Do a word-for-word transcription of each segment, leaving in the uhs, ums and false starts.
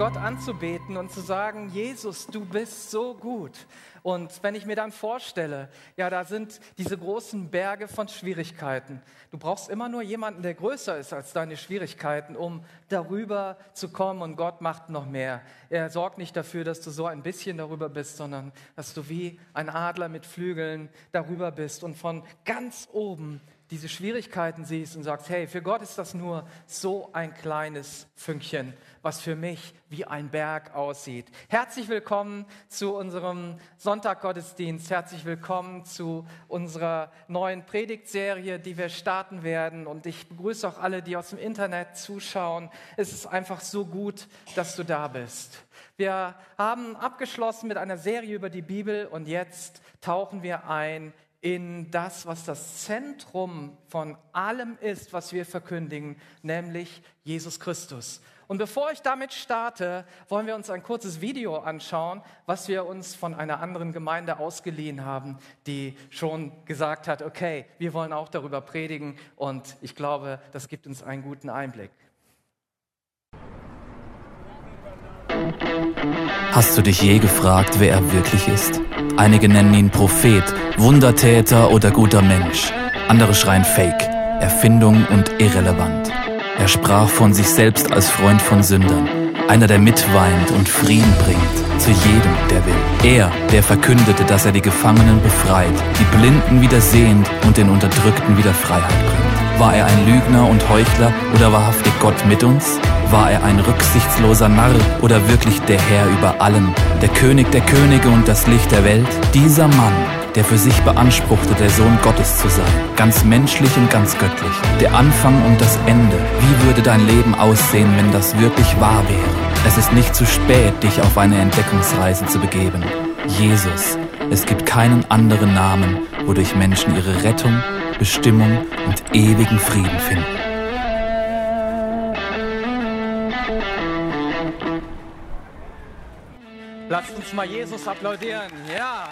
Gott anzubeten und zu sagen, Jesus, du bist so gut. Und wenn ich mir dann vorstelle, ja, da sind diese großen Berge von Schwierigkeiten. Du brauchst immer nur jemanden, der größer ist als deine Schwierigkeiten, um darüber zu kommen. Und Gott macht noch mehr. Er sorgt nicht dafür, dass du so ein bisschen darüber bist, sondern dass du wie ein Adler mit Flügeln darüber bist und von ganz oben diese Schwierigkeiten siehst und sagst, hey, für Gott ist das nur so ein kleines Fünkchen, was für mich wie ein Berg aussieht. Herzlich willkommen zu unserem Sonntaggottesdienst. Herzlich willkommen zu unserer neuen Predigtserie, die wir starten werden. Und ich begrüße auch alle, die aus dem Internet zuschauen. Es ist einfach so gut, dass du da bist. Wir haben abgeschlossen mit einer Serie über die Bibel und jetzt tauchen wir ein in das, was das Zentrum von allem ist, was wir verkündigen, nämlich Jesus Christus. Und bevor ich damit starte, wollen wir uns ein kurzes Video anschauen, was wir uns von einer anderen Gemeinde ausgeliehen haben, die schon gesagt hat, okay, wir wollen auch darüber predigen und ich glaube, das gibt uns einen guten Einblick. Hast du dich je gefragt, wer er wirklich ist? Einige nennen ihn Prophet, Wundertäter oder guter Mensch. Andere schreien Fake, Erfindung und irrelevant. Er sprach von sich selbst als Freund von Sündern. Einer, der mitweint und Frieden bringt zu jedem, der will. Er, der verkündete, dass er die Gefangenen befreit, die Blinden wieder sehend und den Unterdrückten wieder Freiheit bringt. War er ein Lügner und Heuchler oder wahrhaftig Gott mit uns? War er ein rücksichtsloser Narr oder wirklich der Herr über allem, der König der Könige und das Licht der Welt? Dieser Mann, der für sich beanspruchte, der Sohn Gottes zu sein, ganz menschlich und ganz göttlich, der Anfang und das Ende. Wie würde dein Leben aussehen, wenn das wirklich wahr wäre? Es ist nicht zu spät, dich auf eine Entdeckungsreise zu begeben. Jesus, es gibt keinen anderen Namen, wodurch Menschen ihre Rettung, Bestimmung und ewigen Frieden finden. Lasst uns mal Jesus applaudieren. Ja.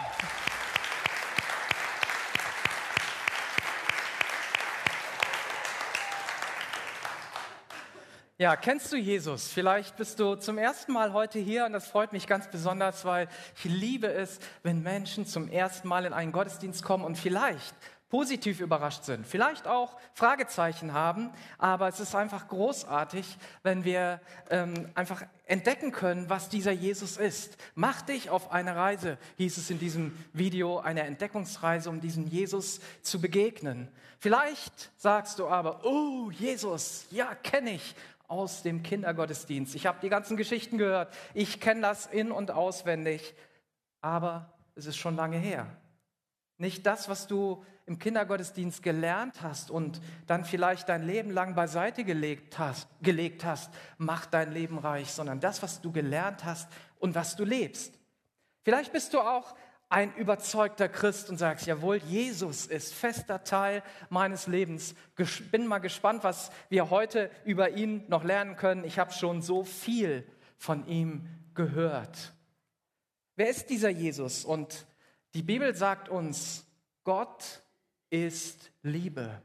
Ja, kennst du Jesus? Vielleicht bist du zum ersten Mal heute hier und das freut mich ganz besonders, weil ich liebe es, wenn Menschen zum ersten Mal in einen Gottesdienst kommen und vielleicht positiv überrascht sind, vielleicht auch Fragezeichen haben, aber es ist einfach großartig, wenn wir ähm, einfach entdecken können, was dieser Jesus ist. Mach dich auf eine Reise, hieß es in diesem Video, eine Entdeckungsreise, um diesem Jesus zu begegnen. Vielleicht sagst du aber, oh, Jesus, ja, kenne ich aus dem Kindergottesdienst. Ich habe die ganzen Geschichten gehört, ich kenne das in- und auswendig, aber es ist schon lange her. Nicht das, was du im Kindergottesdienst gelernt hast und dann vielleicht dein Leben lang beiseite gelegt hast, gelegt hast, macht dein Leben reich, sondern das, was du gelernt hast und was du lebst. Vielleicht bist du auch ein überzeugter Christ und sagst, jawohl, Jesus ist fester Teil meines Lebens. Ich bin mal gespannt, was wir heute über ihn noch lernen können. Ich habe schon so viel von ihm gehört. Wer ist dieser Jesus? Und die Bibel sagt uns, Gott ist Liebe.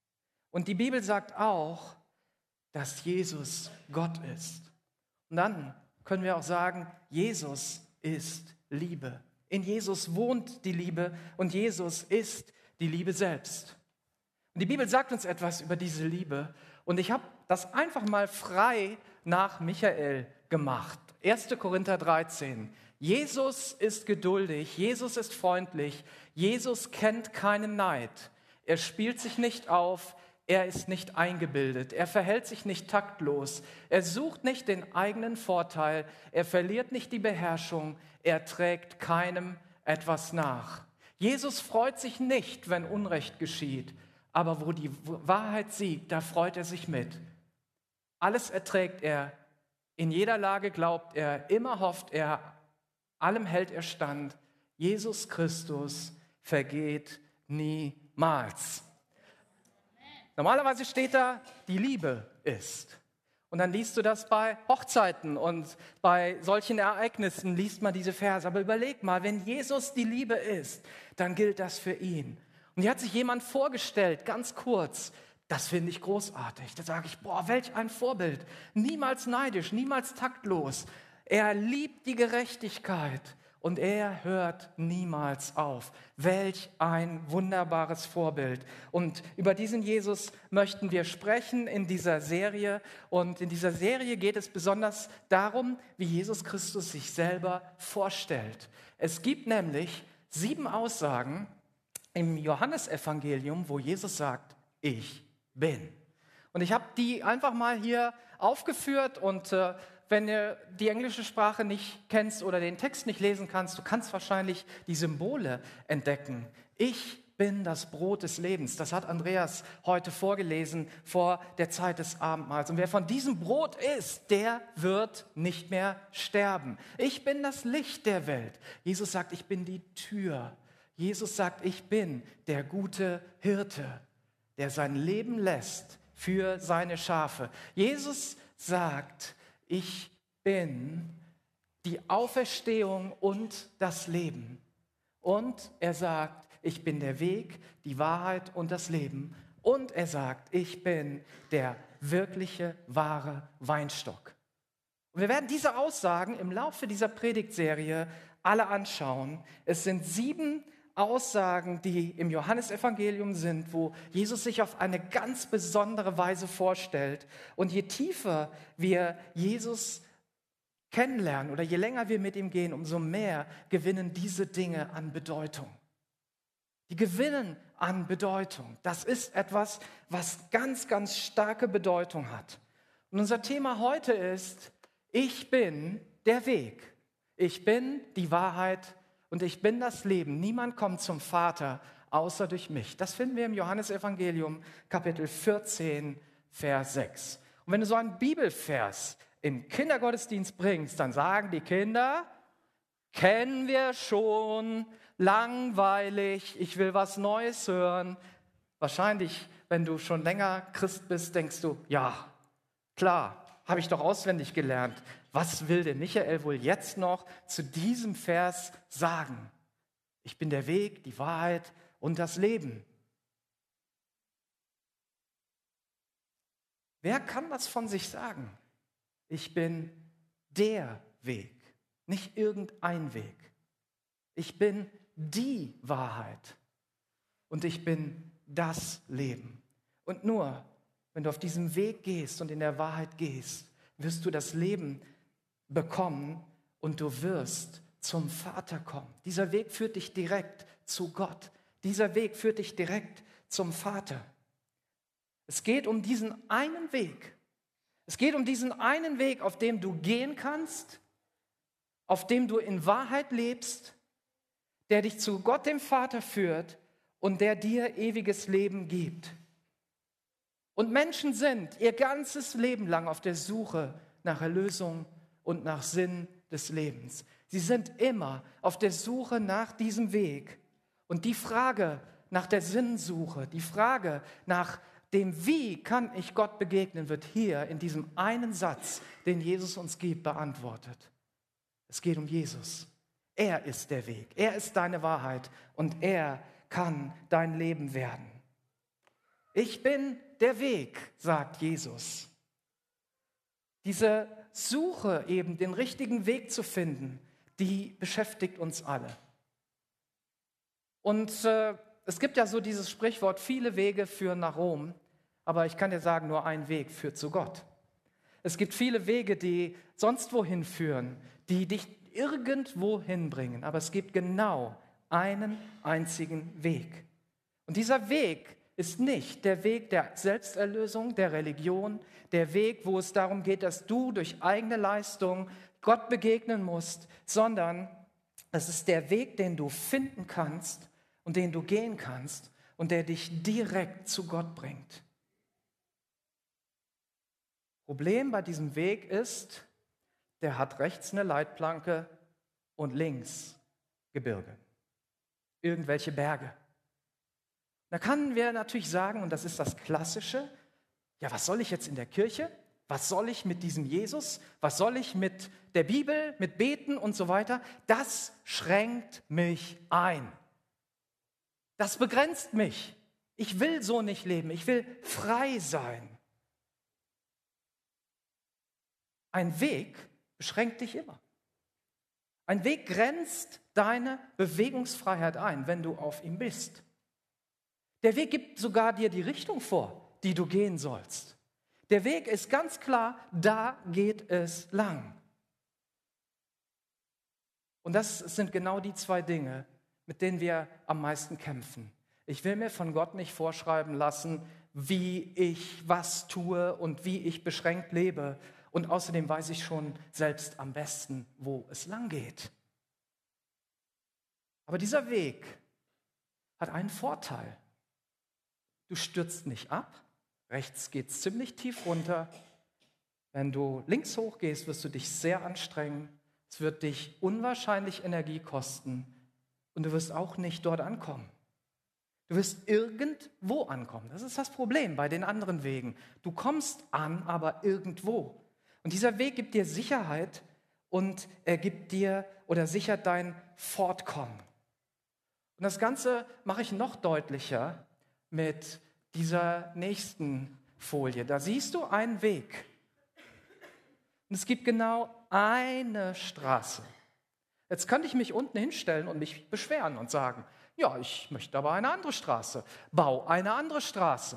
Und die Bibel sagt auch, dass Jesus Gott ist. Und dann können wir auch sagen, Jesus ist Liebe. In Jesus wohnt die Liebe und Jesus ist die Liebe selbst. Und die Bibel sagt uns etwas über diese Liebe. Und ich habe das einfach mal frei nach Michael gemacht. erster Korinther dreizehn. Jesus ist geduldig, Jesus ist freundlich, Jesus kennt keinen Neid. Er spielt sich nicht auf, er ist nicht eingebildet, er verhält sich nicht taktlos, er sucht nicht den eigenen Vorteil, er verliert nicht die Beherrschung, er trägt keinem etwas nach. Jesus freut sich nicht, wenn Unrecht geschieht, aber wo die Wahrheit siegt, da freut er sich mit. Alles erträgt er, in jeder Lage glaubt er, immer hofft er, allem hält er stand. Jesus Christus vergeht niemals. Normalerweise steht da, die Liebe ist. Und dann liest du das bei Hochzeiten und bei solchen Ereignissen liest man diese Verse. Aber überleg mal, wenn Jesus die Liebe ist, dann gilt das für ihn. Und hier hat sich jemand vorgestellt, ganz kurz, Das finde ich großartig. Da sage ich, boah, welch ein Vorbild. Niemals neidisch, niemals taktlos. Er liebt die Gerechtigkeit und er hört niemals auf. Welch ein wunderbares Vorbild. Und über diesen Jesus möchten wir sprechen in dieser Serie. Und in dieser Serie geht es besonders darum, wie Jesus Christus sich selber vorstellt. Es gibt nämlich sieben Aussagen im Johannesevangelium, wo Jesus sagt, ich bin. Und ich habe die einfach mal hier aufgeführt und äh, wenn du die englische Sprache nicht kennst oder den Text nicht lesen kannst, du kannst wahrscheinlich die Symbole entdecken. Ich bin das Brot des Lebens. Das hat Andreas heute vorgelesen vor der Zeit des Abendmahls. Und wer von diesem Brot isst, der wird nicht mehr sterben. Ich bin das Licht der Welt. Jesus sagt, ich bin die Tür. Jesus sagt, ich bin der gute Hirte, der sein Leben lässt für seine Schafe. Jesus sagt, ich bin die Auferstehung und das Leben. Und er sagt, ich bin der Weg, die Wahrheit und das Leben. Und er sagt, ich bin der wirkliche, wahre Weinstock. Und wir werden diese Aussagen im Laufe dieser Predigtserie alle anschauen. Es sind sieben Aussagen, die im Johannesevangelium sind, wo Jesus sich auf eine ganz besondere Weise vorstellt. Und je tiefer wir Jesus kennenlernen oder je länger wir mit ihm gehen, umso mehr gewinnen diese Dinge an Bedeutung. Die gewinnen an Bedeutung. Das ist etwas, was ganz, ganz starke Bedeutung hat. Und unser Thema heute ist, ich bin der Weg. Ich bin die Wahrheit und ich bin das Leben. Niemand kommt zum Vater, außer durch mich. Das finden wir im Johannesevangelium, Kapitel vierzehn, Vers sechs. Und wenn du so einen Bibelvers im Kindergottesdienst bringst, dann sagen die Kinder, kennen wir schon, langweilig, ich will was Neues hören. Wahrscheinlich, wenn du schon länger Christ bist, denkst du, ja, klar, habe ich doch auswendig gelernt. Was will der Michael wohl jetzt noch zu diesem Vers sagen? Ich bin der Weg, die Wahrheit und das Leben. Wer kann das von sich sagen? Ich bin der Weg, nicht irgendein Weg. Ich bin die Wahrheit und ich bin das Leben. Und nur, wenn du auf diesem Weg gehst und in der Wahrheit gehst, wirst du das Leben bekommen und du wirst zum Vater kommen. Dieser Weg führt dich direkt zu Gott. Dieser Weg führt dich direkt zum Vater. Es geht um diesen einen Weg. Es geht um diesen einen Weg, auf dem du gehen kannst, auf dem du in Wahrheit lebst, der dich zu Gott dem Vater führt und der dir ewiges Leben gibt. Und Menschen sind ihr ganzes Leben lang auf der Suche nach Erlösung und nach Sinn des Lebens. Sie sind immer auf der Suche nach diesem Weg. Und die Frage nach der Sinnsuche, die Frage nach dem Wie kann ich Gott begegnen, wird hier in diesem einen Satz, den Jesus uns gibt, beantwortet. Es geht um Jesus. Er ist der Weg, er ist deine Wahrheit und er kann dein Leben werden. Ich bin der Weg, sagt Jesus. Diese Suche eben, den richtigen Weg zu finden, die beschäftigt uns alle. Und äh, es gibt ja so dieses Sprichwort, viele Wege führen nach Rom, aber ich kann dir sagen, nur ein Weg führt zu Gott. Es gibt viele Wege, die sonst wohin führen, die dich irgendwo hinbringen, aber es gibt genau einen einzigen Weg. Und dieser Weg ist nicht der Weg der Selbsterlösung, der Religion, der Weg, wo es darum geht, dass du durch eigene Leistung Gott begegnen musst, sondern es ist der Weg, den du finden kannst und den du gehen kannst und der dich direkt zu Gott bringt. Problem bei diesem Weg ist, der hat rechts eine Leitplanke und links Gebirge, irgendwelche Berge. Da können wir natürlich sagen, und das ist das Klassische, ja, was soll ich jetzt in der Kirche? Was soll ich mit diesem Jesus? Was soll ich mit der Bibel, mit Beten und so weiter? Das schränkt mich ein. Das begrenzt mich. Ich will so nicht leben, ich will frei sein. Ein Weg beschränkt dich immer. Ein Weg grenzt deine Bewegungsfreiheit ein, wenn du auf ihm bist. Der Weg gibt sogar dir die Richtung vor, die du gehen sollst. Der Weg ist ganz klar, da geht es lang. Und das sind genau die zwei Dinge, mit denen wir am meisten kämpfen. Ich will mir von Gott nicht vorschreiben lassen, wie ich was tue und wie ich beschränkt lebe. Und außerdem weiß ich schon selbst am besten, wo es lang geht. Aber dieser Weg hat einen Vorteil. Du stürzt nicht ab, rechts geht es ziemlich tief runter. Wenn du links hoch gehst, wirst du dich sehr anstrengen. Es wird dich unwahrscheinlich Energie kosten und du wirst auch nicht dort ankommen. Du wirst irgendwo ankommen. Das ist das Problem bei den anderen Wegen. Du kommst an, aber irgendwo. Und dieser Weg gibt dir Sicherheit und er gibt dir oder sichert dein Fortkommen. Und das Ganze mache ich noch deutlicher mit dieser nächsten Folie. Da siehst du einen Weg. Und es gibt genau eine Straße. Jetzt könnte ich mich unten hinstellen und mich beschweren und sagen, ja, ich möchte aber eine andere Straße. Bau eine andere Straße.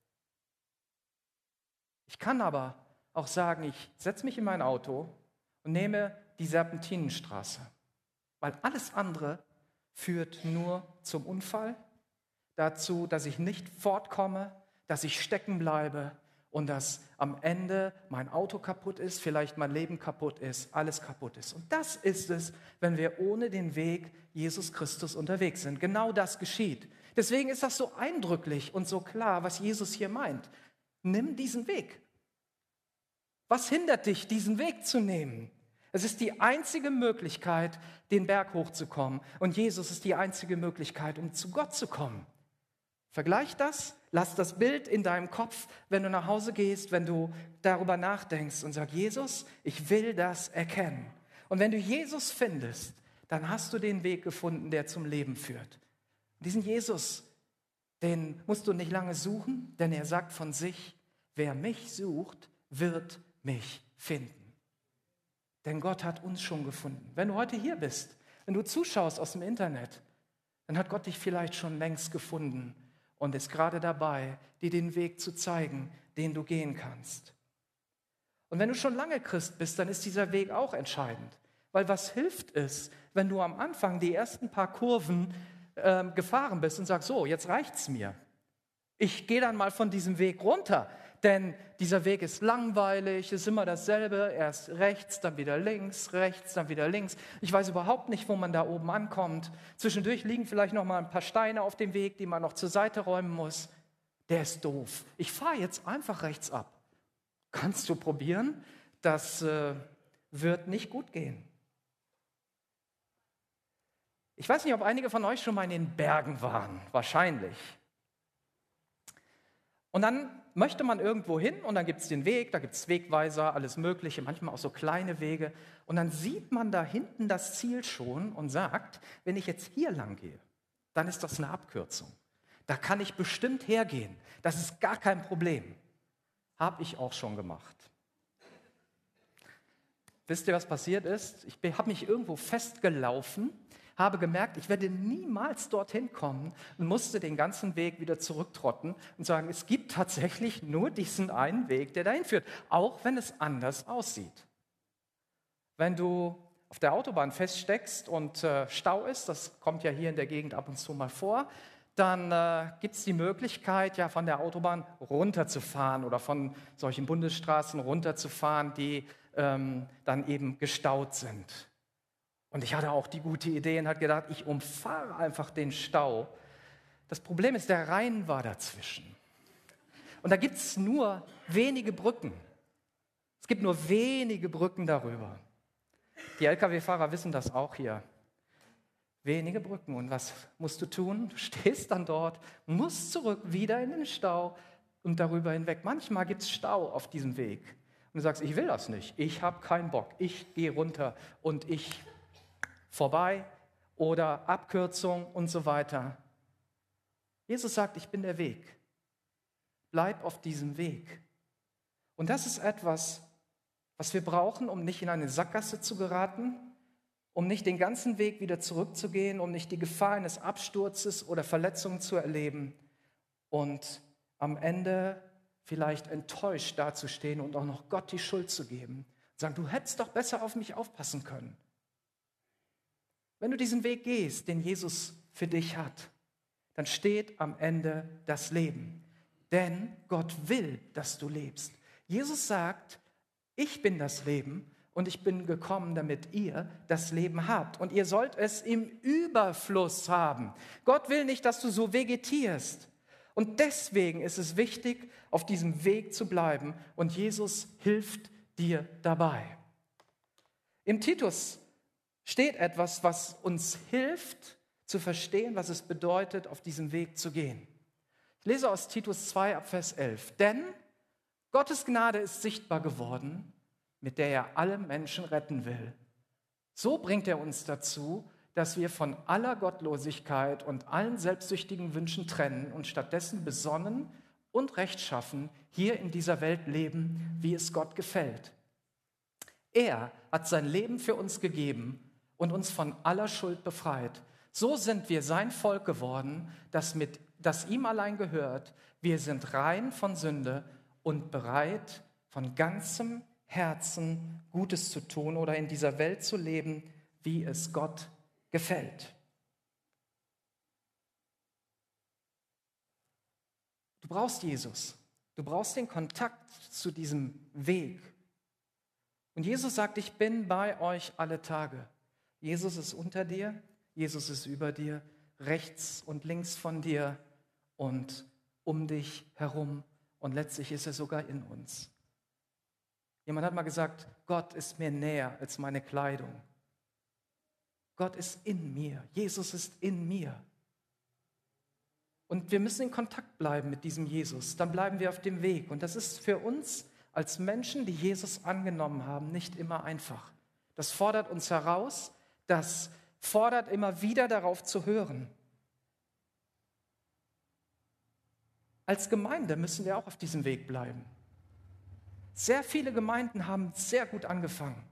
Ich kann aber auch sagen, ich setze mich in mein Auto und nehme die Serpentinenstraße, weil alles andere führt nur zum Unfall, dazu, dass ich nicht fortkomme, dass ich stecken bleibe und dass am Ende mein Auto kaputt ist, vielleicht mein Leben kaputt ist, alles kaputt ist. Und das ist es, wenn wir ohne den Weg Jesus Christus unterwegs sind. Genau das geschieht. Deswegen ist das so eindrücklich und so klar, was Jesus hier meint. Nimm diesen Weg. Was hindert dich, diesen Weg zu nehmen? Es ist die einzige Möglichkeit, den Berg hochzukommen. Und Jesus ist die einzige Möglichkeit, um zu Gott zu kommen. Vergleich das, lass das Bild in deinem Kopf, wenn du nach Hause gehst, wenn du darüber nachdenkst und sagst, Jesus, ich will das erkennen. Und wenn du Jesus findest, dann hast du den Weg gefunden, der zum Leben führt. Und diesen Jesus, den musst du nicht lange suchen, denn er sagt von sich, wer mich sucht, wird mich finden. Denn Gott hat uns schon gefunden. Wenn du heute hier bist, wenn du zuschaust aus dem Internet, dann hat Gott dich vielleicht schon längst gefunden und ist gerade dabei, dir den Weg zu zeigen, den du gehen kannst. Und wenn du schon lange Christ bist, dann ist dieser Weg auch entscheidend. Weil was hilft es, wenn du am Anfang die ersten paar Kurven äh, gefahren bist und sagst, so, jetzt reicht's mir. Ich gehe dann mal von diesem Weg runter, denn dieser Weg ist langweilig, ist immer dasselbe, erst rechts, dann wieder links, rechts, dann wieder links. Ich weiß überhaupt nicht, wo man da oben ankommt. Zwischendurch liegen vielleicht noch mal ein paar Steine auf dem Weg, die man noch zur Seite räumen muss. Der ist doof. Ich fahre jetzt einfach rechts ab. Kannst du probieren? Das äh, wird nicht gut gehen. Ich weiß nicht, ob einige von euch schon mal in den Bergen waren. Wahrscheinlich. Und dann möchte man irgendwo hin und dann gibt es den Weg, da gibt es Wegweiser, alles Mögliche, manchmal auch so kleine Wege. Und dann sieht man da hinten das Ziel schon und sagt, wenn ich jetzt hier lang gehe, dann ist das eine Abkürzung. Da kann ich bestimmt hergehen. Das ist gar kein Problem. Habe ich auch schon gemacht. Wisst ihr, was passiert ist? Ich habe mich irgendwo festgelaufen, habe gemerkt, ich werde niemals dorthin kommen und musste den ganzen Weg wieder zurücktrotten und sagen, es gibt tatsächlich nur diesen einen Weg, der dahin führt, auch wenn es anders aussieht. Wenn du auf der Autobahn feststeckst und äh, Stau ist, das kommt ja hier in der Gegend ab und zu mal vor, dann äh, gibt es die Möglichkeit, ja von der Autobahn runterzufahren oder von solchen Bundesstraßen runterzufahren, die ähm, dann eben gestaut sind. Und ich hatte auch die gute Idee und habe gedacht, ich umfahre einfach den Stau. Das Problem ist, der Rhein war dazwischen. Und da gibt es nur wenige Brücken. Es gibt nur wenige Brücken darüber. Die L K W-Fahrer wissen das auch hier. Wenige Brücken. Und was musst du tun? Du stehst dann dort, musst zurück, wieder in den Stau und darüber hinweg. Manchmal gibt es Stau auf diesem Weg. Und du sagst, ich will das nicht. Ich habe keinen Bock. Ich gehe runter und ich vorbei oder Abkürzung und so weiter. Jesus sagt, ich bin der Weg. Bleib auf diesem Weg. Und das ist etwas, was wir brauchen, um nicht in eine Sackgasse zu geraten, um nicht den ganzen Weg wieder zurückzugehen, um nicht die Gefahr eines Absturzes oder Verletzungen zu erleben und am Ende vielleicht enttäuscht dazustehen und auch noch Gott die Schuld zu geben. Sagen, du hättest doch besser auf mich aufpassen können. Wenn du diesen Weg gehst, den Jesus für dich hat, dann steht am Ende das Leben. Denn Gott will, dass du lebst. Jesus sagt, ich bin das Leben und ich bin gekommen, damit ihr das Leben habt. Und ihr sollt es im Überfluss haben. Gott will nicht, dass du so vegetierst. Und deswegen ist es wichtig, auf diesem Weg zu bleiben. Und Jesus hilft dir dabei. Im Titus steht etwas, was uns hilft, zu verstehen, was es bedeutet, auf diesem Weg zu gehen. Ich lese aus Titus zwei, ab Vers elf. Denn Gottes Gnade ist sichtbar geworden, mit der er alle Menschen retten will. So bringt er uns dazu, dass wir von aller Gottlosigkeit und allen selbstsüchtigen Wünschen trennen und stattdessen besonnen und rechtschaffen hier in dieser Welt leben, wie es Gott gefällt. Er hat sein Leben für uns gegeben und uns von aller Schuld befreit. So sind wir sein Volk geworden, das, mit, das ihm allein gehört. Wir sind rein von Sünde und bereit, von ganzem Herzen Gutes zu tun oder in dieser Welt zu leben, wie es Gott gefällt. Du brauchst Jesus. Du brauchst den Kontakt zu diesem Weg. Und Jesus sagt, ich bin bei euch alle Tage. Jesus ist unter dir, Jesus ist über dir, rechts und links von dir und um dich herum. Und letztlich ist er sogar in uns. Jemand hat mal gesagt, Gott ist mir näher als meine Kleidung. Gott ist in mir. Jesus ist in mir. Und wir müssen in Kontakt bleiben mit diesem Jesus. Dann bleiben wir auf dem Weg. Und das ist für uns als Menschen, die Jesus angenommen haben, nicht immer einfach. Das fordert uns heraus. Das fordert immer wieder darauf zu hören. Als Gemeinde müssen wir auch auf diesem Weg bleiben. Sehr viele Gemeinden haben sehr gut angefangen.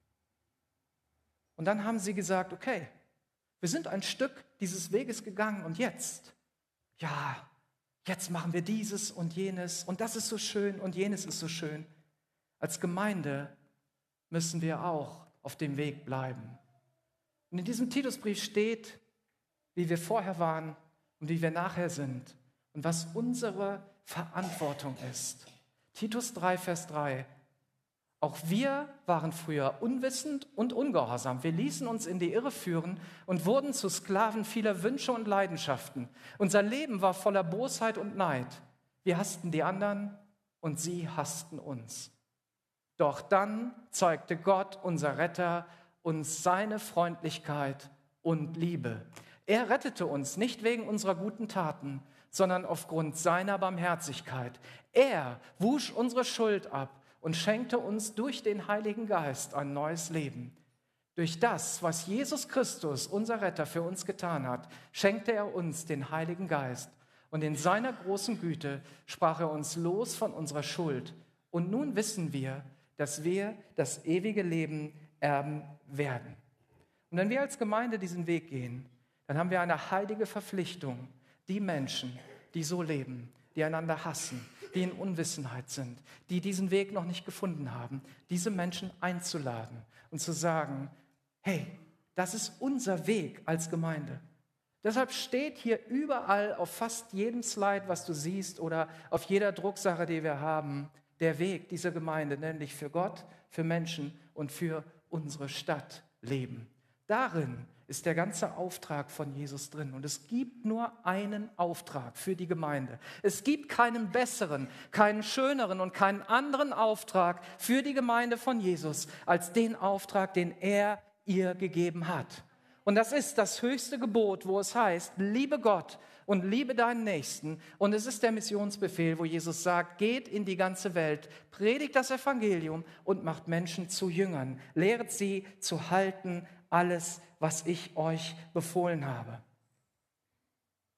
Und dann haben sie gesagt, okay, wir sind ein Stück dieses Weges gegangen und jetzt, ja, jetzt machen wir dieses und jenes und das ist so schön und jenes ist so schön. Als Gemeinde müssen wir auch auf dem Weg bleiben. Und in diesem Titusbrief steht, wie wir vorher waren und wie wir nachher sind und was unsere Verantwortung ist. Titus drei, Vers drei. Auch wir waren früher unwissend und ungehorsam. Wir ließen uns in die Irre führen und wurden zu Sklaven vieler Wünsche und Leidenschaften. Unser Leben war voller Bosheit und Neid. Wir hassten die anderen und sie hassten uns. Doch dann zeigte Gott, unser Retter, uns seine Freundlichkeit und Liebe. Er rettete uns nicht wegen unserer guten Taten, sondern aufgrund seiner Barmherzigkeit. Er wusch unsere Schuld ab und schenkte uns durch den Heiligen Geist ein neues Leben. Durch das, was Jesus Christus, unser Retter, für uns getan hat, schenkte er uns den Heiligen Geist. Und in seiner großen Güte sprach er uns los von unserer Schuld. Und nun wissen wir, dass wir das ewige Leben erben werden. Und wenn wir als Gemeinde diesen Weg gehen, dann haben wir eine heilige Verpflichtung, die Menschen, die so leben, die einander hassen, die in Unwissenheit sind, die diesen Weg noch nicht gefunden haben, diese Menschen einzuladen und zu sagen, hey, das ist unser Weg als Gemeinde. Deshalb steht hier überall auf fast jedem Slide, was du siehst, oder auf jeder Drucksache, die wir haben, der Weg dieser Gemeinde, nämlich für Gott, für Menschen und für unsere Stadt leben. Darin ist der ganze Auftrag von Jesus drin. Und es gibt nur einen Auftrag für die Gemeinde. Es gibt keinen besseren, keinen schöneren und keinen anderen Auftrag für die Gemeinde von Jesus, als den Auftrag, den er ihr gegeben hat. Und das ist das höchste Gebot, wo es heißt, liebe Gott und liebe deinen Nächsten. Und es ist der Missionsbefehl, wo Jesus sagt, geht in die ganze Welt, predigt das Evangelium und macht Menschen zu Jüngern. Lehret sie zu halten, alles, was ich euch befohlen habe.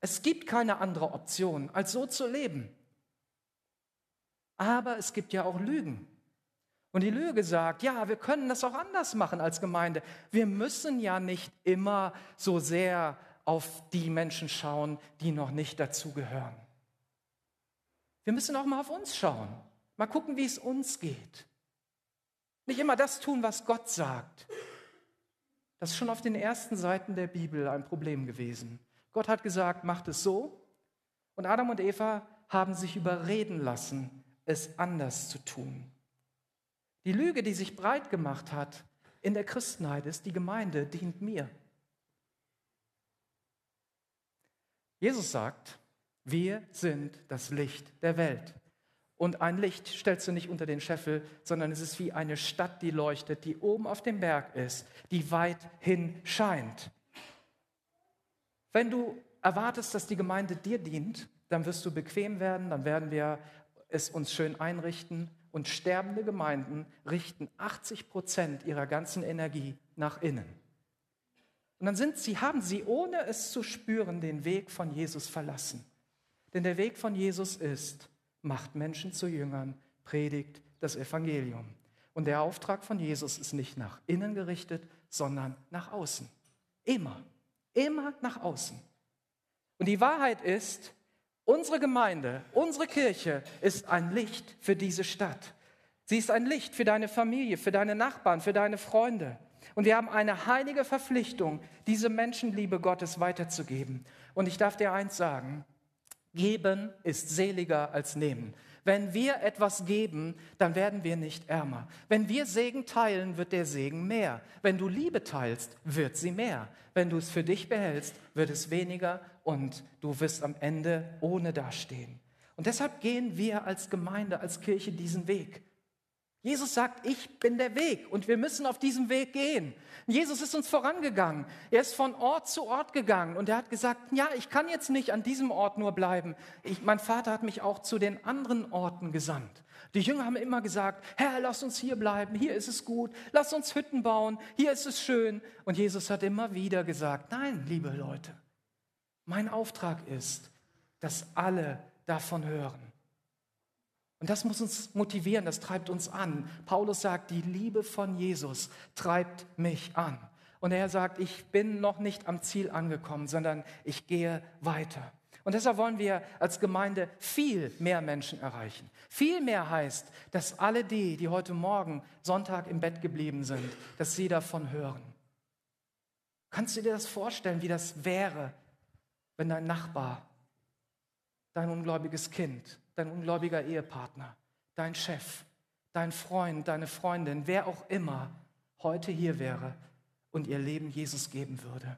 Es gibt keine andere Option, als so zu leben. Aber es gibt ja auch Lügen. Und die Lüge sagt, ja, wir können das auch anders machen als Gemeinde. Wir müssen ja nicht immer so sehr auf die Menschen schauen, die noch nicht dazugehören. Wir müssen auch mal auf uns schauen. Mal gucken, wie es uns geht. Nicht immer das tun, was Gott sagt. Das ist schon auf den ersten Seiten der Bibel ein Problem gewesen. Gott hat gesagt, macht es so. Und Adam und Eva haben sich überreden lassen, es anders zu tun. Die Lüge, die sich breit gemacht hat in der Christenheit, ist, die Gemeinde dient mir. Jesus sagt, wir sind das Licht der Welt. Und ein Licht stellst du nicht unter den Scheffel, sondern es ist wie eine Stadt, die leuchtet, die oben auf dem Berg ist, die weithin scheint. Wenn du erwartest, dass die Gemeinde dir dient, dann wirst du bequem werden, dann werden wir es uns schön einrichten. Und sterbende Gemeinden richten achtzig Prozent ihrer ganzen Energie nach innen. Und dann sind sie, haben sie, ohne es zu spüren, den Weg von Jesus verlassen. Denn der Weg von Jesus ist, macht Menschen zu Jüngern, predigt das Evangelium. Und der Auftrag von Jesus ist nicht nach innen gerichtet, sondern nach außen. Immer, immer nach außen. Und die Wahrheit ist, unsere Gemeinde, unsere Kirche ist ein Licht für diese Stadt. Sie ist ein Licht für deine Familie, für deine Nachbarn, für deine Freunde. Und wir haben eine heilige Verpflichtung, diese Menschenliebe Gottes weiterzugeben. Und ich darf dir eins sagen, geben ist seliger als nehmen. Wenn wir etwas geben, dann werden wir nicht ärmer. Wenn wir Segen teilen, wird der Segen mehr. Wenn du Liebe teilst, wird sie mehr. Wenn du es für dich behältst, wird es weniger und du wirst am Ende ohne dastehen. Und deshalb gehen wir als Gemeinde, als Kirche diesen Weg. Jesus sagt, ich bin der Weg und wir müssen auf diesem Weg gehen. Jesus ist uns vorangegangen. Er ist von Ort zu Ort gegangen und er hat gesagt, ja, ich kann jetzt nicht an diesem Ort nur bleiben. Ich, mein Vater hat mich auch zu den anderen Orten gesandt. Die Jünger haben immer gesagt, Herr, lass uns hier bleiben, hier ist es gut, lass uns Hütten bauen, hier ist es schön. Und Jesus hat immer wieder gesagt, nein, liebe Leute, mein Auftrag ist, dass alle davon hören. Und das muss uns motivieren, das treibt uns an. Paulus sagt, die Liebe von Jesus treibt mich an. Und er sagt, ich bin noch nicht am Ziel angekommen, sondern ich gehe weiter. Und deshalb wollen wir als Gemeinde viel mehr Menschen erreichen. Viel mehr heißt, dass alle die, die heute Morgen Sonntag im Bett geblieben sind, dass sie davon hören. Kannst du dir das vorstellen, wie das wäre, wenn dein Nachbar, dein ungläubiges Kind, dein ungläubiger Ehepartner, dein Chef, dein Freund, deine Freundin, wer auch immer heute hier wäre und ihr Leben Jesus geben würde?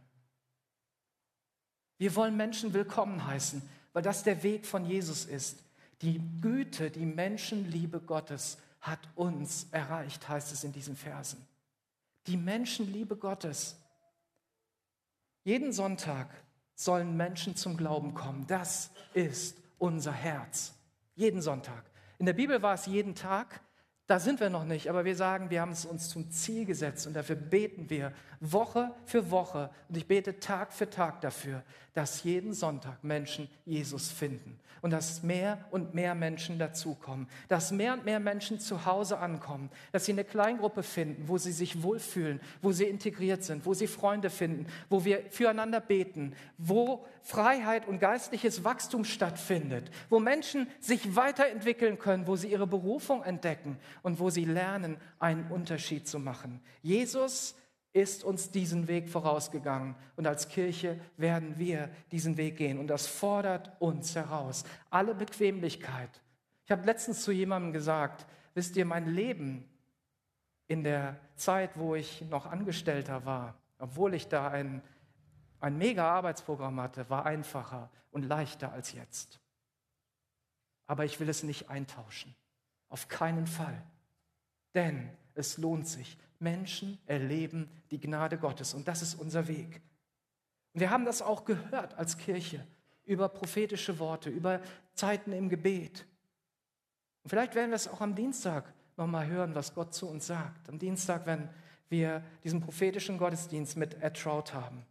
Wir wollen Menschen willkommen heißen, weil das der Weg von Jesus ist. Die Güte, die Menschenliebe Gottes hat uns erreicht, heißt es in diesen Versen. Die Menschenliebe Gottes. Jeden Sonntag sollen Menschen zum Glauben kommen. Das ist unser Herz. Jeden Sonntag. In der Bibel war es jeden Tag. Da sind wir noch nicht, aber wir sagen, wir haben es uns zum Ziel gesetzt und dafür beten wir Woche für Woche und ich bete Tag für Tag dafür, dass jeden Sonntag Menschen Jesus finden und dass mehr und mehr Menschen dazukommen, dass mehr und mehr Menschen zu Hause ankommen, dass sie eine Kleingruppe finden, wo sie sich wohlfühlen, wo sie integriert sind, wo sie Freunde finden, wo wir füreinander beten, wo Freiheit und geistliches Wachstum stattfindet, wo Menschen sich weiterentwickeln können, wo sie ihre Berufung entdecken und wo sie lernen, einen Unterschied zu machen. Jesus ist uns diesen Weg vorausgegangen und als Kirche werden wir diesen Weg gehen und das fordert uns heraus. Alle Bequemlichkeit. Ich habe letztens zu jemandem gesagt, wisst ihr, mein Leben in der Zeit, wo ich noch Angestellter war, obwohl ich da ein, ein mega Arbeitsprogramm hatte, war einfacher und leichter als jetzt. Aber ich will es nicht eintauschen. Auf keinen Fall. Denn es lohnt sich. Menschen erleben die Gnade Gottes und das ist unser Weg. Und wir haben das auch gehört als Kirche über prophetische Worte, über Zeiten im Gebet. Und vielleicht werden wir es auch am Dienstag nochmal hören, was Gott zu uns sagt. Am Dienstag, wenn wir diesen prophetischen Gottesdienst mit Ed Trout haben.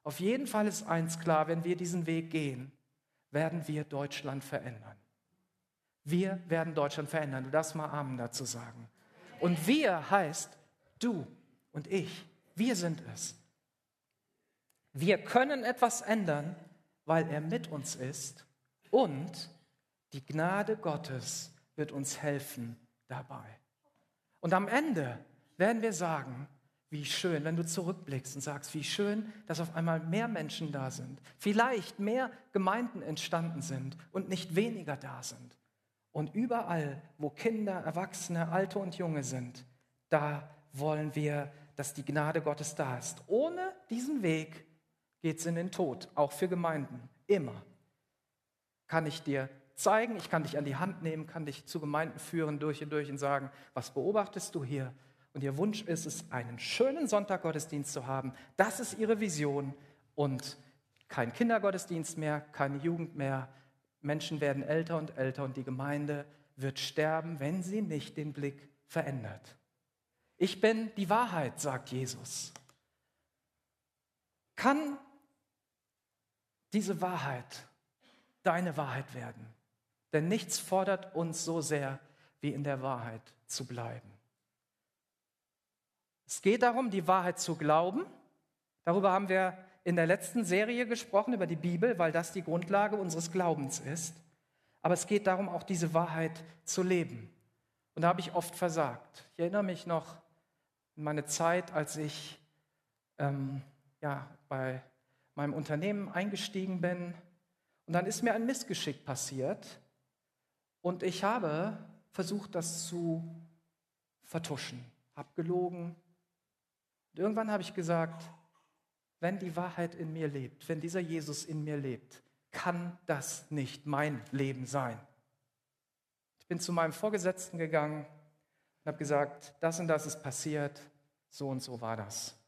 Auf jeden Fall ist eins klar, wenn wir diesen Weg gehen, werden wir Deutschland verändern. Wir werden Deutschland verändern. Du darfst mal Amen dazu sagen. Und wir heißt du und ich. Wir sind es. Wir können etwas ändern, weil er mit uns ist und die Gnade Gottes wird uns helfen dabei. Und am Ende werden wir sagen, wie schön, wenn du zurückblickst und sagst, wie schön, dass auf einmal mehr Menschen da sind, vielleicht mehr Gemeinden entstanden sind und nicht weniger da sind. Und überall, wo Kinder, Erwachsene, Alte und Junge sind, da wollen wir, dass die Gnade Gottes da ist. Ohne diesen Weg geht es in den Tod, auch für Gemeinden, immer. Kann ich dir zeigen, ich kann dich an die Hand nehmen, kann dich zu Gemeinden führen, durch und durch und sagen, was beobachtest du hier? Und ihr Wunsch ist es, einen schönen Sonntaggottesdienst zu haben. Das ist ihre Vision und kein Kindergottesdienst mehr, keine Jugend mehr. Menschen werden älter und älter und die Gemeinde wird sterben, wenn sie nicht den Blick verändert. Ich bin die Wahrheit, sagt Jesus. Kann diese Wahrheit deine Wahrheit werden? Denn nichts fordert uns so sehr, wie in der Wahrheit zu bleiben. Es geht darum, die Wahrheit zu glauben. Darüber haben wir in der letzten Serie gesprochen, über die Bibel, weil das die Grundlage unseres Glaubens ist. Aber es geht darum, auch diese Wahrheit zu leben. Und da habe ich oft versagt. Ich erinnere mich noch an meine Zeit, als ich ähm, ja, bei meinem Unternehmen eingestiegen bin. Und dann ist mir ein Missgeschick passiert. Und ich habe versucht, das zu vertuschen, habe gelogen. Und irgendwann habe ich gesagt, wenn die Wahrheit in mir lebt, wenn dieser Jesus in mir lebt, kann das nicht mein Leben sein. Ich bin zu meinem Vorgesetzten gegangen und habe gesagt, das und das ist passiert, so und so war das.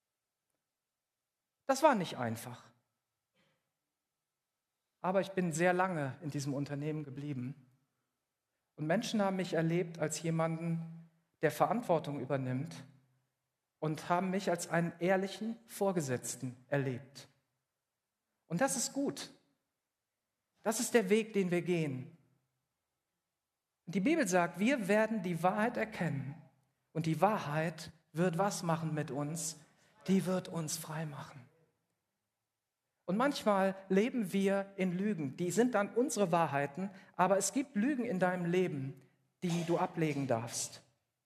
Das war nicht einfach. Aber ich bin sehr lange in diesem Unternehmen geblieben. Und Menschen haben mich erlebt als jemanden, der Verantwortung übernimmt und haben mich als einen ehrlichen Vorgesetzten erlebt. Und das ist gut. Das ist der Weg, den wir gehen. Die Bibel sagt, wir werden die Wahrheit erkennen. Und die Wahrheit wird was machen mit uns? Die wird uns frei machen. Und manchmal leben wir in Lügen. Die sind dann unsere Wahrheiten, aber es gibt Lügen in deinem Leben, die du ablegen darfst.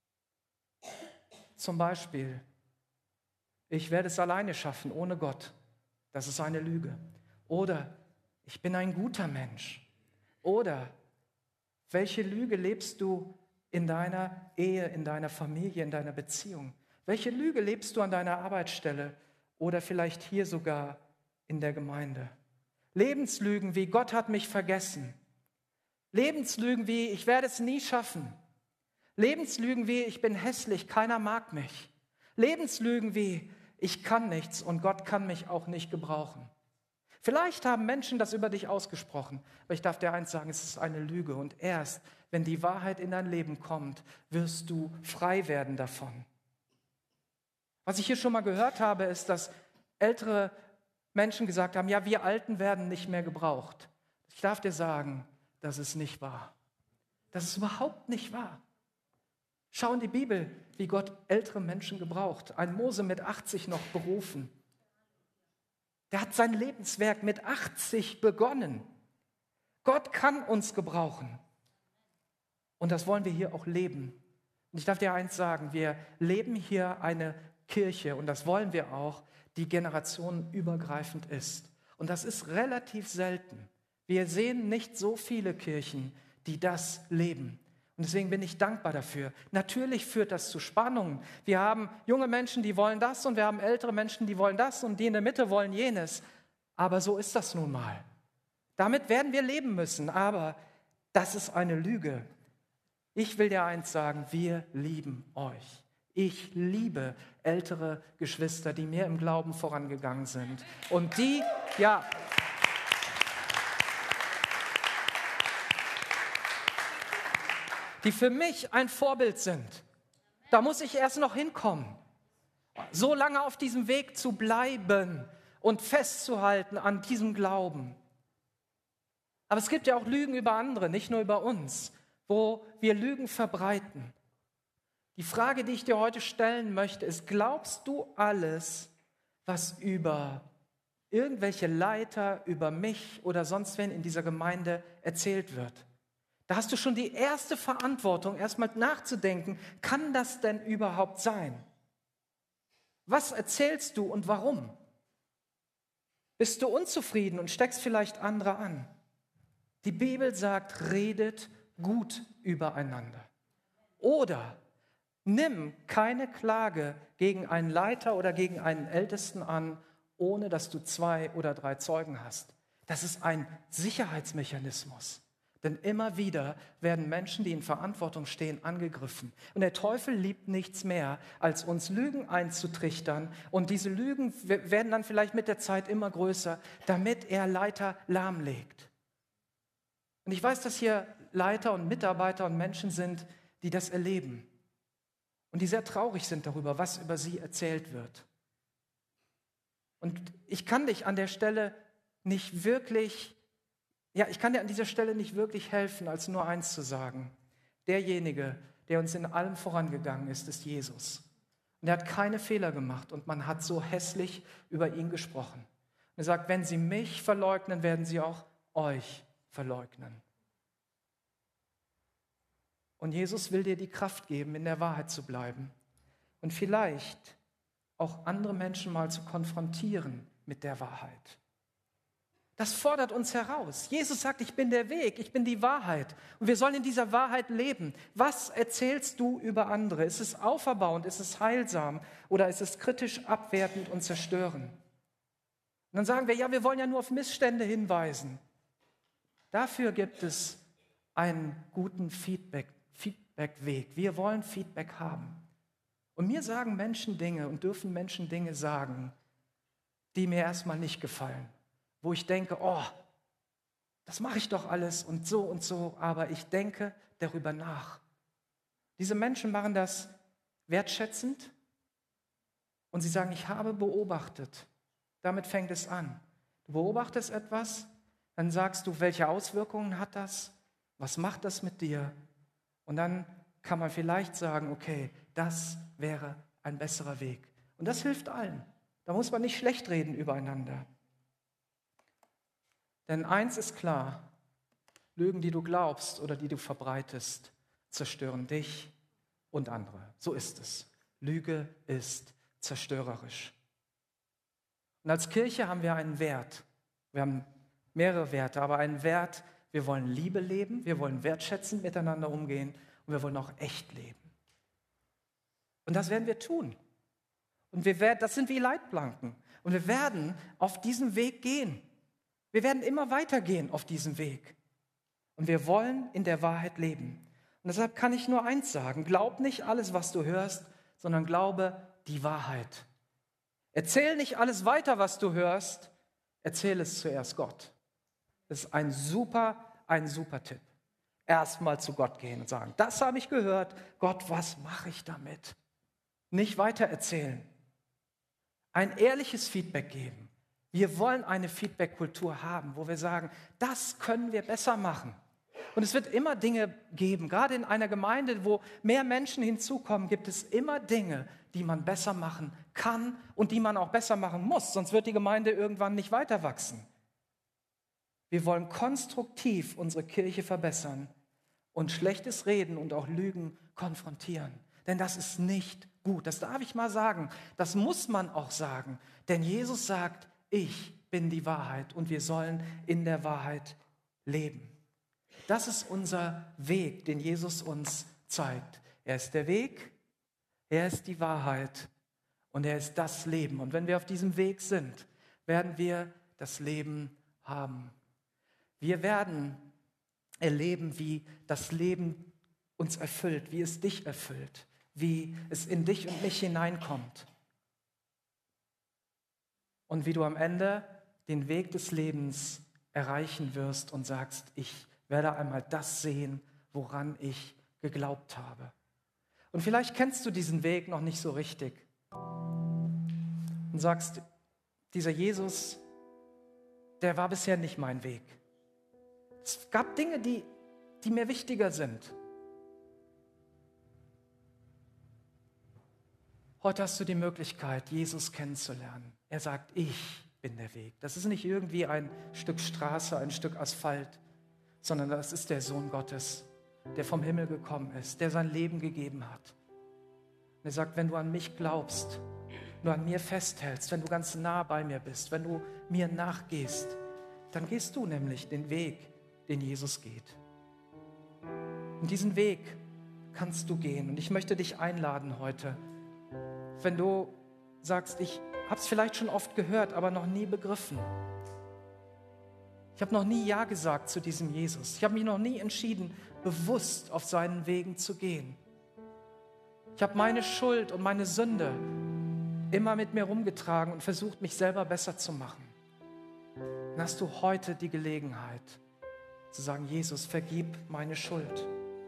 Zum Beispiel, ich werde es alleine schaffen, ohne Gott. Das ist eine Lüge. Oder ich bin ein guter Mensch. Oder welche Lüge lebst du in deiner Ehe, in deiner Familie, in deiner Beziehung? Welche Lüge lebst du an deiner Arbeitsstelle oder vielleicht hier sogar in der Gemeinde? Lebenslügen wie Gott hat mich vergessen. Lebenslügen wie ich werde es nie schaffen. Lebenslügen wie ich bin hässlich, keiner mag mich. Lebenslügen wie ich kann nichts und Gott kann mich auch nicht gebrauchen. Vielleicht haben Menschen das über dich ausgesprochen, aber ich darf dir eins sagen, es ist eine Lüge. Und erst, wenn die Wahrheit in dein Leben kommt, wirst du frei werden davon. Was ich hier schon mal gehört habe, ist, dass ältere Menschen gesagt haben, ja, wir Alten werden nicht mehr gebraucht. Ich darf dir sagen, das ist nicht wahr. Das ist überhaupt nicht wahr. Schau in die Bibel, wie Gott ältere Menschen gebraucht. Ein Mose mit achtzig noch berufen. Der hat sein Lebenswerk mit achtzig begonnen. Gott kann uns gebrauchen. Und das wollen wir hier auch leben. Und ich darf dir eins sagen, wir leben hier eine Kirche, und das wollen wir auch, die generationenübergreifend ist. Und das ist relativ selten. Wir sehen nicht so viele Kirchen, die das leben. Und deswegen bin ich dankbar dafür. Natürlich führt das zu Spannungen. Wir haben junge Menschen, die wollen das, und wir haben ältere Menschen, die wollen das, und die in der Mitte wollen jenes. Aber so ist das nun mal. Damit werden wir leben müssen, aber das ist eine Lüge. Ich will dir eins sagen, wir lieben euch. Ich liebe ältere Geschwister, die mir im Glauben vorangegangen sind. Und die, ja... die für mich ein Vorbild sind. Da muss ich erst noch hinkommen. So lange auf diesem Weg zu bleiben und festzuhalten an diesem Glauben. Aber es gibt ja auch Lügen über andere, nicht nur über uns, wo wir Lügen verbreiten. Die Frage, die ich dir heute stellen möchte, ist, glaubst du alles, was über irgendwelche Leiter, über mich oder sonst wen in dieser Gemeinde erzählt wird? Da hast du schon die erste Verantwortung, erstmal nachzudenken, kann das denn überhaupt sein? Was erzählst du und warum? Bist du unzufrieden und steckst vielleicht andere an? Die Bibel sagt, redet gut übereinander. Oder nimm keine Klage gegen einen Leiter oder gegen einen Ältesten an, ohne dass du zwei oder drei Zeugen hast. Das ist ein Sicherheitsmechanismus. Denn immer wieder werden Menschen, die in Verantwortung stehen, angegriffen. Und der Teufel liebt nichts mehr, als uns Lügen einzutrichtern. Und diese Lügen werden dann vielleicht mit der Zeit immer größer, damit er Leiter lahmlegt. Und ich weiß, dass hier Leiter und Mitarbeiter und Menschen sind, die das erleben. Und die sehr traurig sind darüber, was über sie erzählt wird. Und ich kann dich an der Stelle nicht wirklich, ja, ich kann dir an dieser Stelle nicht wirklich helfen, als nur eins zu sagen. Derjenige, der uns in allem vorangegangen ist, ist Jesus. Und er hat keine Fehler gemacht und man hat so hässlich über ihn gesprochen. Und er sagt, wenn sie mich verleugnen, werden sie auch euch verleugnen. Und Jesus will dir die Kraft geben, in der Wahrheit zu bleiben und vielleicht auch andere Menschen mal zu konfrontieren mit der Wahrheit. Das fordert uns heraus. Jesus sagt, ich bin der Weg, ich bin die Wahrheit und wir sollen in dieser Wahrheit leben. Was erzählst du über andere? Ist es auferbauend, ist es heilsam oder ist es kritisch, abwertend und zerstörend? Und dann sagen wir, ja, wir wollen ja nur auf Missstände hinweisen. Dafür gibt es einen guten Feedback. Feedbackweg. Wir wollen Feedback haben. Und mir sagen Menschen Dinge und dürfen Menschen Dinge sagen, die mir erstmal nicht gefallen. Wo ich denke, oh, das mache ich doch alles und so und so, aber ich denke darüber nach. Diese Menschen machen das wertschätzend und sie sagen, ich habe beobachtet. Damit fängt es an. Du beobachtest etwas, dann sagst du, welche Auswirkungen hat das? Was macht das mit dir? Und dann kann man vielleicht sagen, okay, das wäre ein besserer Weg. Und das hilft allen. Da muss man nicht schlecht reden übereinander. Denn eins ist klar, Lügen, die du glaubst oder die du verbreitest, zerstören dich und andere. So ist es. Lüge ist zerstörerisch. Und als Kirche haben wir einen Wert. Wir haben mehrere Werte, aber einen Wert, wir wollen Liebe leben, wir wollen wertschätzend miteinander umgehen und wir wollen auch echt leben. Und das werden wir tun. Und wir werden, das sind wie Leitplanken. Und wir werden auf diesem Weg gehen. Wir werden immer weitergehen auf diesem Weg. Und wir wollen in der Wahrheit leben. Und deshalb kann ich nur eins sagen, glaub nicht alles, was du hörst, sondern glaube die Wahrheit. Erzähl nicht alles weiter, was du hörst, erzähl es zuerst Gott. Das ist ein super, ein super Tipp. Erstmal zu Gott gehen und sagen, das habe ich gehört, Gott, was mache ich damit? Nicht weiter erzählen. Ein ehrliches Feedback geben. Wir wollen eine Feedback-Kultur haben, wo wir sagen, das können wir besser machen. Und es wird immer Dinge geben, gerade in einer Gemeinde, wo mehr Menschen hinzukommen, gibt es immer Dinge, die man besser machen kann und die man auch besser machen muss, sonst wird die Gemeinde irgendwann nicht weiter wachsen. Wir wollen konstruktiv unsere Kirche verbessern und schlechtes Reden und auch Lügen konfrontieren. Denn das ist nicht gut. Das darf ich mal sagen. Das muss man auch sagen. Denn Jesus sagt, ich bin die Wahrheit und wir sollen in der Wahrheit leben. Das ist unser Weg, den Jesus uns zeigt. Er ist der Weg, er ist die Wahrheit und er ist das Leben. Und wenn wir auf diesem Weg sind, werden wir das Leben haben. Wir werden erleben, wie das Leben uns erfüllt, wie es dich erfüllt, wie es in dich und mich hineinkommt. Und wie du am Ende den Weg des Lebens erreichen wirst und sagst, ich werde einmal das sehen, woran ich geglaubt habe. Und vielleicht kennst du diesen Weg noch nicht so richtig und sagst, dieser Jesus, der war bisher nicht mein Weg. Es gab Dinge, die, die mir wichtiger sind. Heute hast du die Möglichkeit, Jesus kennenzulernen. Er sagt, ich bin der Weg. Das ist nicht irgendwie ein Stück Straße, ein Stück Asphalt, sondern das ist der Sohn Gottes, der vom Himmel gekommen ist, der sein Leben gegeben hat. Und er sagt, wenn du an mich glaubst, du an mir festhältst, wenn du ganz nah bei mir bist, wenn du mir nachgehst, dann gehst du nämlich den Weg, den Jesus geht. Und diesen Weg kannst du gehen. Und ich möchte dich einladen heute, wenn du sagst, ich habe es vielleicht schon oft gehört, aber noch nie begriffen. Ich habe noch nie Ja gesagt zu diesem Jesus. Ich habe mich noch nie entschieden, bewusst auf seinen Wegen zu gehen. Ich habe meine Schuld und meine Sünde immer mit mir rumgetragen und versucht, mich selber besser zu machen. Dann hast du heute die Gelegenheit zu sagen, Jesus, vergib meine Schuld.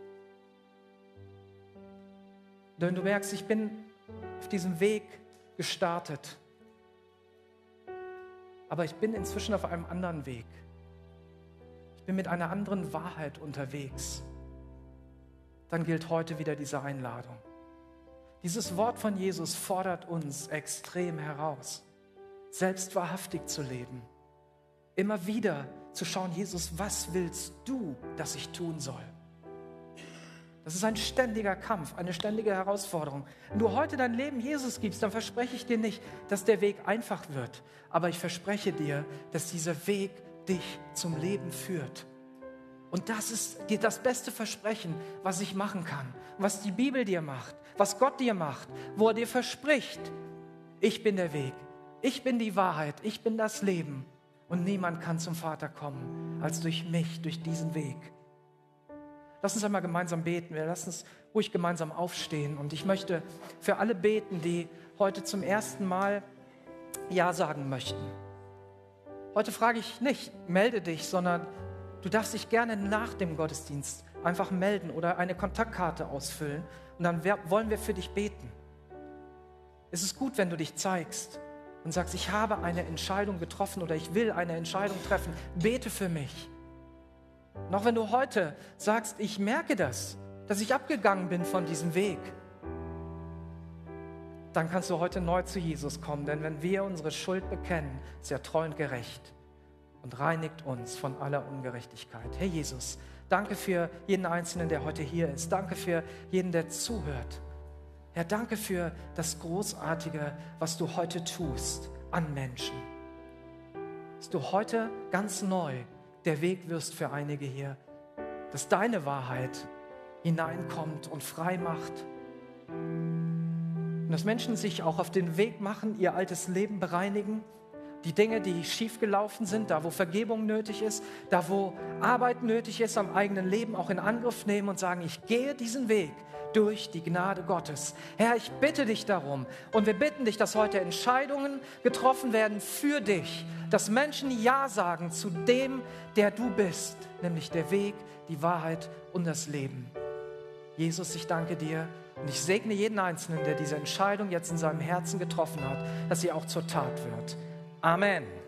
Denn du merkst, ich bin auf diesem Weg gestartet. Aber ich bin inzwischen auf einem anderen Weg. Ich bin mit einer anderen Wahrheit unterwegs. Dann gilt heute wieder diese Einladung. Dieses Wort von Jesus fordert uns extrem heraus, selbst wahrhaftig zu leben. Immer wieder zu schauen, Jesus, was willst du, dass ich tun soll? Das ist ein ständiger Kampf, eine ständige Herausforderung. Wenn du heute dein Leben Jesus gibst, dann verspreche ich dir nicht, dass der Weg einfach wird. Aber ich verspreche dir, dass dieser Weg dich zum Leben führt. Und das ist dir das beste Versprechen, was ich machen kann. Was die Bibel dir macht, was Gott dir macht, wo er dir verspricht, ich bin der Weg, ich bin die Wahrheit, ich bin das Leben. Und niemand kann zum Vater kommen, als durch mich, durch diesen Weg. Lass uns einmal gemeinsam beten. Wir lassen uns ruhig gemeinsam aufstehen. Und ich möchte für alle beten, die heute zum ersten Mal Ja sagen möchten. Heute frage ich nicht, melde dich, sondern du darfst dich gerne nach dem Gottesdienst einfach melden oder eine Kontaktkarte ausfüllen. Und dann wollen wir für dich beten. Es ist gut, wenn du dich zeigst und sagst, ich habe eine Entscheidung getroffen oder ich will eine Entscheidung treffen. Bete für mich. Noch wenn du heute sagst, ich merke das, dass ich abgegangen bin von diesem Weg, dann kannst du heute neu zu Jesus kommen. Denn wenn wir unsere Schuld bekennen, ist er treu und gerecht und reinigt uns von aller Ungerechtigkeit. Herr Jesus, danke für jeden Einzelnen, der heute hier ist. Danke für jeden, der zuhört. Herr, danke für das Großartige, was du heute tust an Menschen. Dass du heute ganz neu der Weg wirst für einige hier, dass deine Wahrheit hineinkommt und frei macht. Und dass Menschen sich auch auf den Weg machen, ihr altes Leben bereinigen, die Dinge, die schiefgelaufen sind, da wo Vergebung nötig ist, da wo Arbeit nötig ist am eigenen Leben, auch in Angriff nehmen und sagen, ich gehe diesen Weg durch die Gnade Gottes. Herr, ich bitte dich darum und wir bitten dich, dass heute Entscheidungen getroffen werden für dich, dass Menschen Ja sagen zu dem, der du bist, nämlich der Weg, die Wahrheit und das Leben. Jesus, ich danke dir und ich segne jeden Einzelnen, der diese Entscheidung jetzt in seinem Herzen getroffen hat, dass sie auch zur Tat wird. Amen.